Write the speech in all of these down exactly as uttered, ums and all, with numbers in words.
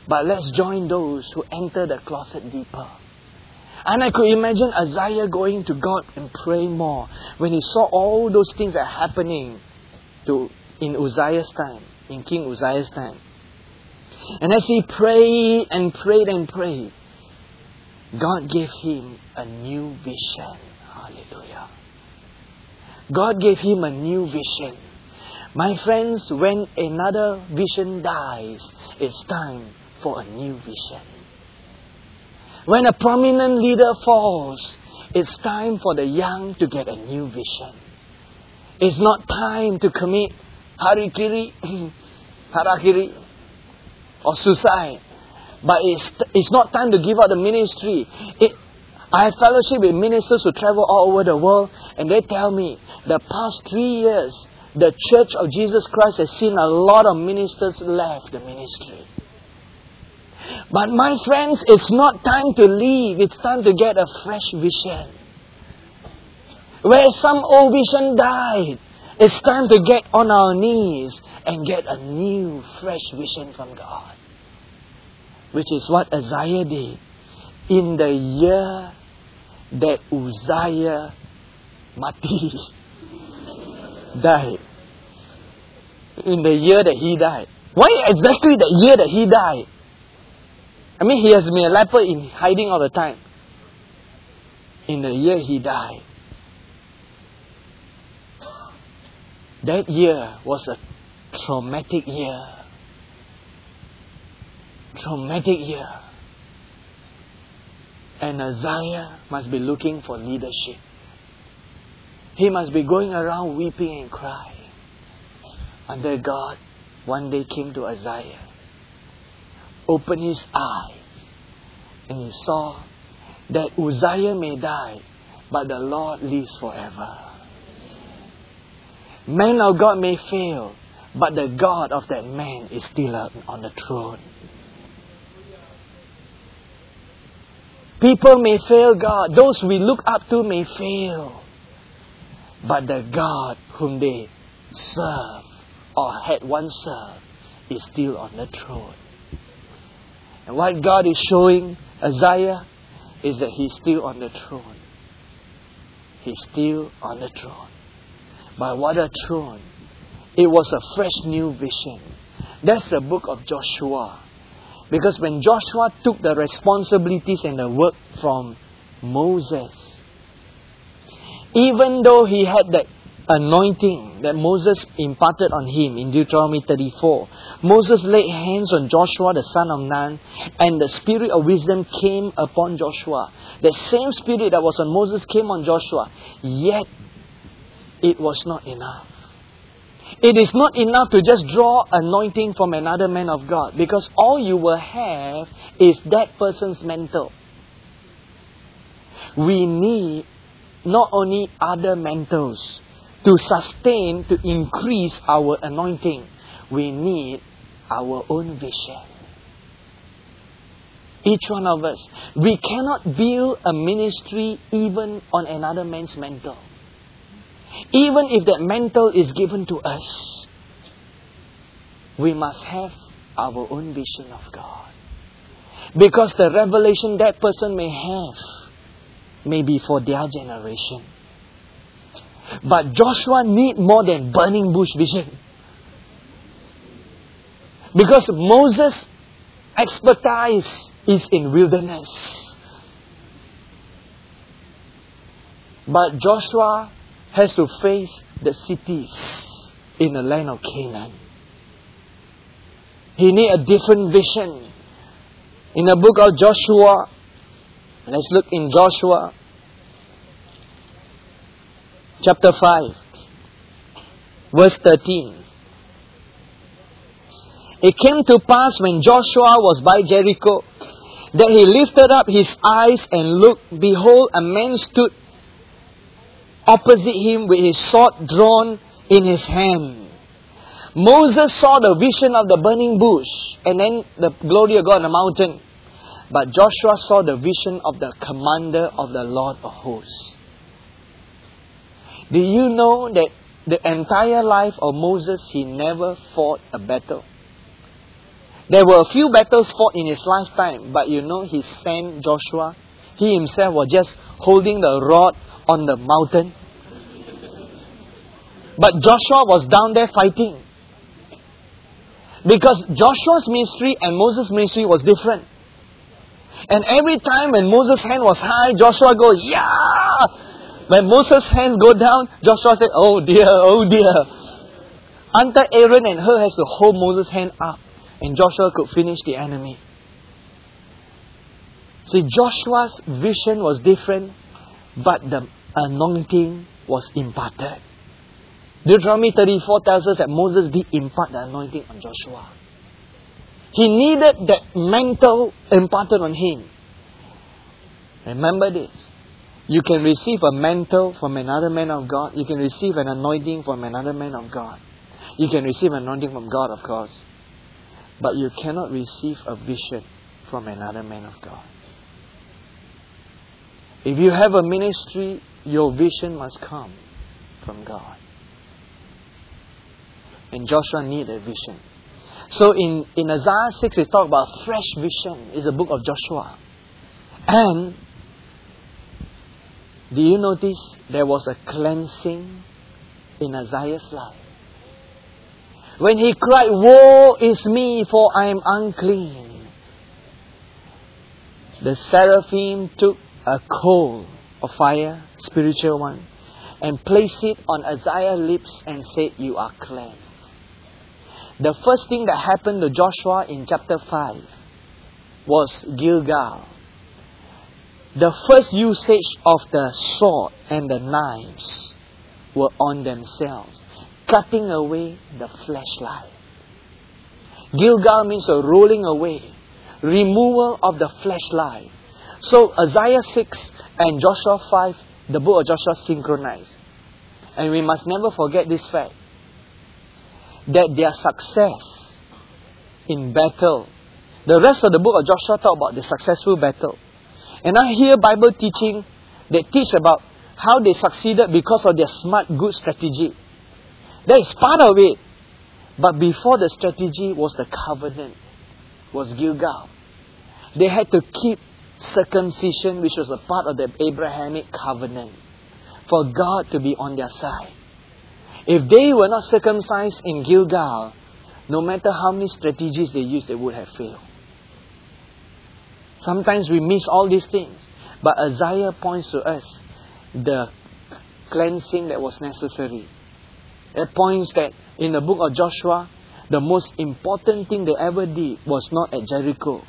But let's join those who enter the closet deeper. And I could imagine Isaiah going to God and praying more when he saw all those things that are happening to in Uzziah's time, in King Uzziah's time. And as he prayed and prayed and prayed, God gave him a new vision. Hallelujah. God gave him a new vision. My friends, when another vision dies, it's time for a new vision. When a prominent leader falls, it's time for the young to get a new vision. It's not time to commit harikiri, harakiri, or suicide. But it's, it's not time to give up the ministry. It, I have fellowship with ministers who travel all over the world, and they tell me the past three years, the Church of Jesus Christ has seen a lot of ministers left the ministry. But my friends, it's not time to leave. It's time to get a fresh vision. Where some old vision died, it's time to get on our knees and get a new, fresh vision from God. Which is what Isaiah did in the year that Uzziah mati, died. In the year that he died. Why exactly the year that he died? I mean, he has been a leper in hiding all the time. In the year he died. That year was a traumatic year. Traumatic year. And Isaiah must be looking for leadership. He must be going around weeping and crying. And then God one day came to Isaiah, opened his eyes, and he saw that Uzziah may die, but the Lord lives forever. Man of God may fail, but the God of that man is still on the throne. People may fail God. Those we look up to may fail. But the God whom they serve or had once served is still on the throne. And what God is showing Isaiah is that He's still on the throne. He's still on the throne. But what a throne. It was a fresh new vision. That's the book of Joshua. Because when Joshua took the responsibilities and the work from Moses, even though he had that anointing that Moses imparted on him in Deuteronomy thirty-four, Moses laid hands on Joshua the son of Nun, and the spirit of wisdom came upon Joshua. The same spirit that was on Moses came on Joshua. Yet, it was not enough. It is not enough to just draw anointing from another man of God, because all you will have is that person's mantle. We need not only other mantles to sustain, to increase our anointing. We need our own vision. Each one of us. We cannot build a ministry even on another man's mantle. Even if that mantle is given to us, we must have our own vision of God. Because the revelation that person may have may be for their generation. But Joshua need more than burning bush vision. Because Moses' expertise is in wilderness. But Joshua has to face the cities in the land of Canaan. He need a different vision. In the book of Joshua, let's look in Joshua chapter five, verse thirteen. It came to pass when Joshua was by Jericho that he lifted up his eyes and looked. Behold, a man stood opposite him with his sword drawn in his hand. Moses saw the vision of the burning bush and then the glory of God on the mountain. But Joshua saw the vision of the commander of the Lord of hosts. Do you know that the entire life of Moses, he never fought a battle? There were a few battles fought in his lifetime, but you know he sent Joshua. He himself was just holding the rod on the mountain. But Joshua was down there fighting. Because Joshua's ministry and Moses' ministry was different. And every time when Moses' hand was high, Joshua goes, yeah! When Moses' hands go down, Joshua said, oh dear, oh dear. Until Aaron and Hur has to hold Moses' hand up. And Joshua could finish the enemy. See, Joshua's vision was different, but the anointing was imparted. Deuteronomy thirty-four tells us that Moses did impart the anointing on Joshua. He needed that mantle imparted on him. Remember this. You can receive a mantle from another man of God. You can receive an anointing from another man of God. You can receive an anointing from God, of course. But you cannot receive a vision from another man of God. If you have a ministry, your vision must come from God. And Joshua needed a vision. So in, in Isaiah six, it talks about fresh vision. It's a book of Joshua. And do you notice there was a cleansing in Isaiah's life? When he cried, woe is me, for I am unclean. The seraphim took a coal of fire, spiritual one, and placed it on Isaiah's lips and said, you are cleansed. The first thing that happened to Joshua in chapter five was Gilgal. The first usage of the sword and the knives were on themselves, cutting away the fleshlight. Gilgal means a rolling away, removal of the fleshlight. So Isaiah six and Joshua five, the book of Joshua synchronized. And we must never forget this fact, that their success in battle, the rest of the book of Joshua talk about the successful battle. And I hear Bible teaching that teach about how they succeeded because of their smart, good strategy. That is part of it. But before the strategy was the covenant, was Gilgal. They had to keep circumcision, which was a part of the Abrahamic covenant, for God to be on their side. If they were not circumcised in Gilgal, no matter how many strategies they used, they would have failed. Sometimes we miss all these things. But Isaiah points to us the cleansing that was necessary. It points that in the book of Joshua, the most important thing they ever did was not at Jericho.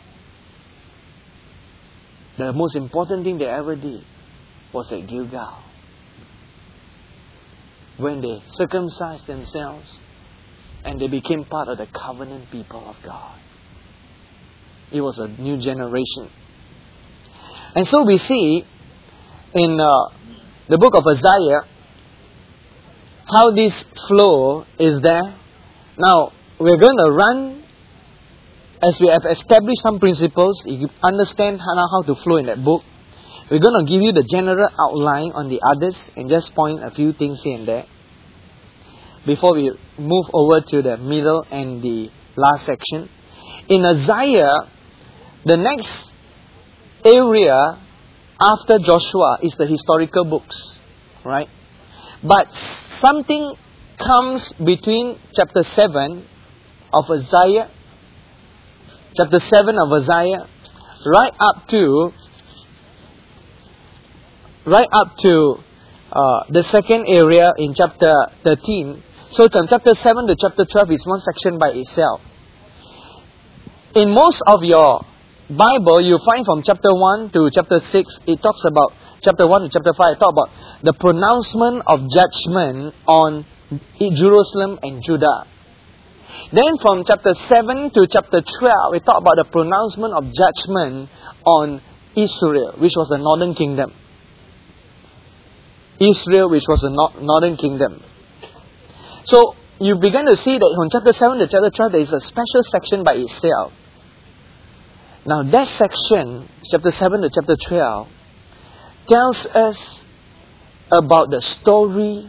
The most important thing they ever did was at Gilgal, when they circumcised themselves and they became part of the covenant people of God. It was a new generation. And so we see in uh, the book of Isaiah how this flow is there. Now, we're going to run, as we have established some principles, you understand how, how to flow in that book. We're going to give you the general outline on the others and just point a few things here and there before we move over to the middle and the last section. In Isaiah, the next area after Joshua is the historical books, right? But something comes between chapter seven of Isaiah, chapter seven of Isaiah, right up to right up to uh, the second area in chapter thirteen. So from chapter seven to chapter twelve is one section by itself. In most of your Bible, you find from chapter one to chapter six, it talks about, chapter one to chapter five, it talks about the pronouncement of judgment on Jerusalem and Judah. Then from chapter seven to chapter twelve, it talks about the pronouncement of judgment on Israel, which was the northern kingdom. Israel, which was the no- northern kingdom. So, you begin to see that from chapter seven to chapter twelve, there is a special section by itself. Now, that section, chapter seven to chapter twelve, tells us about the story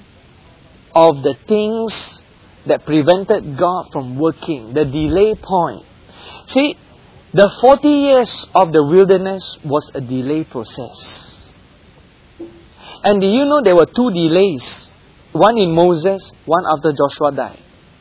of the things that prevented God from working, the delay point. See, the forty years of the wilderness was a delay process. And do you know there were two delays? One in Moses, one after Joshua died.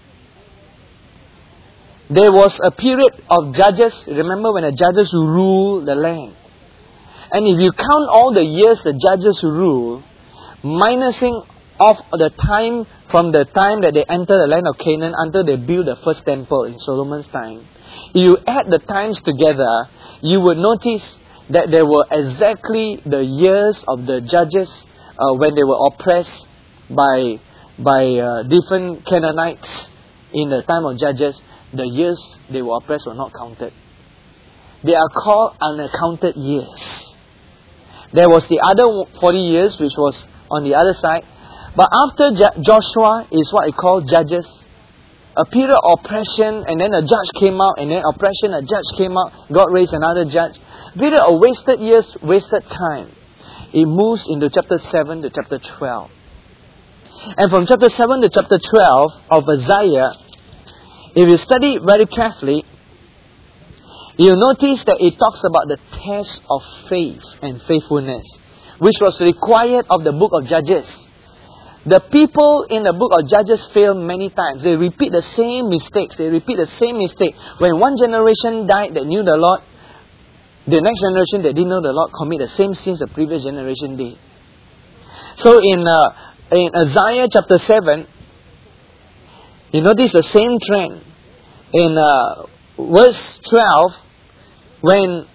There was a period of judges. Remember when the judges who ruled the land? And if you count all the years the judges ruled, minusing off the time from the time that they entered the land of Canaan until they built the first temple in Solomon's time, you add the times together, you would notice that there were exactly the years of the judges uh, when they were oppressed by by uh, different Canaanites in the time of Judges. The years they were oppressed were not counted. They are called unaccounted years. There was the other forty years which was on the other side. But after J- Joshua is what I call Judges. A period of oppression, and then a judge came out, and then oppression, a judge came out, God raised another judge. A period of wasted years, wasted time. It moves into chapter seven to chapter twelve. And from chapter seven to chapter twelve of Isaiah, if you study it very carefully, you'll notice that it talks about the test of faith and faithfulness, which was required of the book of Judges. The people in the book of Judges fail many times. They repeat the same mistakes. They repeat the same mistake. When one generation died that knew the Lord, the next generation that didn't know the Lord commit the same sins the previous generation did. So in uh, in Isaiah chapter seven, you notice the same trend. In uh, verse twelve, when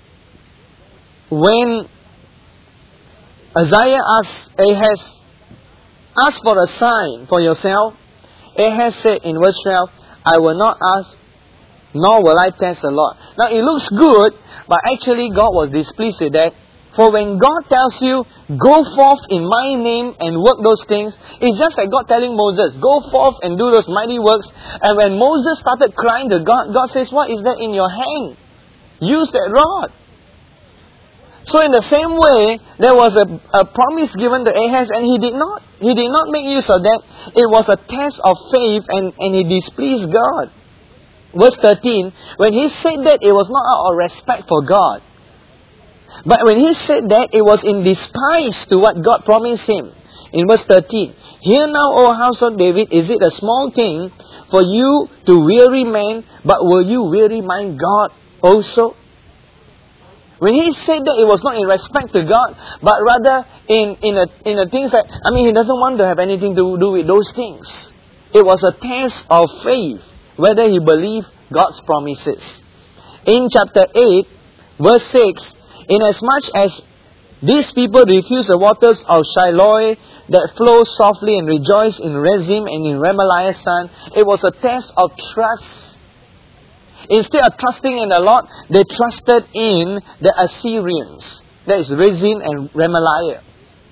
when Isaiah asks Ahaz, ask for a sign for yourself, Ahaz said in verse twelve, I will not ask, nor will I test the Lord. Now it looks good, but actually God was displeased with that. For when God tells you, go forth in my name and work those things, it's just like God telling Moses, go forth and do those mighty works. And when Moses started crying to God, God says, what is that in your hand? Use that rod. So in the same way, there was a, a promise given to Ahaz, and he did not. He did not make use of that. It was a test of faith, and, and he displeased God. Verse thirteen, when he said that, it was not out of respect for God. But when he said that, it was in despise to what God promised him. In verse thirteen, hear now, O house of David, is it a small thing for you to weary man, but will you weary my God also? When he said that, it was not in respect to God, but rather in in a, in the things that, I mean, he doesn't want to have anything to do with those things. It was a test of faith, whether he believed God's promises. In chapter eight, verse six, inasmuch as these people refuse the waters of Shiloh that flow softly and rejoice in Rezim and in Remaliah's son, it was a test of trust. Instead of trusting in the Lord, they trusted in the Assyrians. That is Rezin and Remaliah.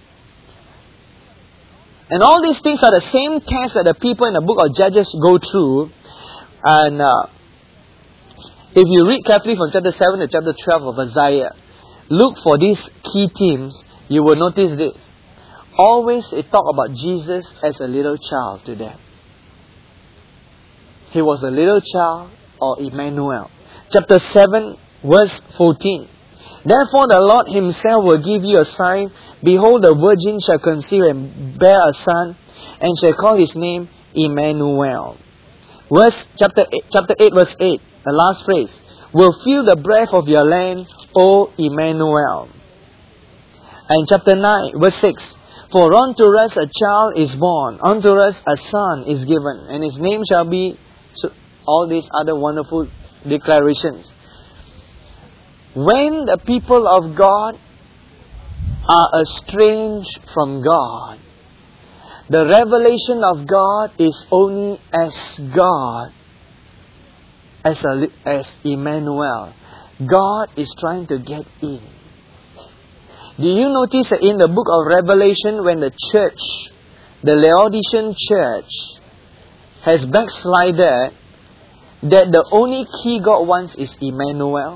And all these things are the same tests that the people in the book of Judges go through. And uh, if you read carefully from chapter seven to chapter twelve of Isaiah, look for these key themes, you will notice this. Always they talk about Jesus as a little child to them. He was a little child, or Emmanuel. Chapter seven, verse fourteen. Therefore the Lord himself will give you a sign. Behold, the virgin shall conceive and bear a son, and shall call his name Emmanuel. Verse, chapter eight, chapter eight, verse eight, the last phrase. Will feel the breath of your land, O Emmanuel. And chapter nine, verse six. For unto us a child is born, unto us a son is given, and his name shall be... So, all these other wonderful declarations. When the people of God are estranged from God, the revelation of God is only as God, as, a, as Emmanuel. God is trying to get in. Do you notice that in the book of Revelation, when the church, the Laodicean church, has backslided, that the only key God wants is Emmanuel?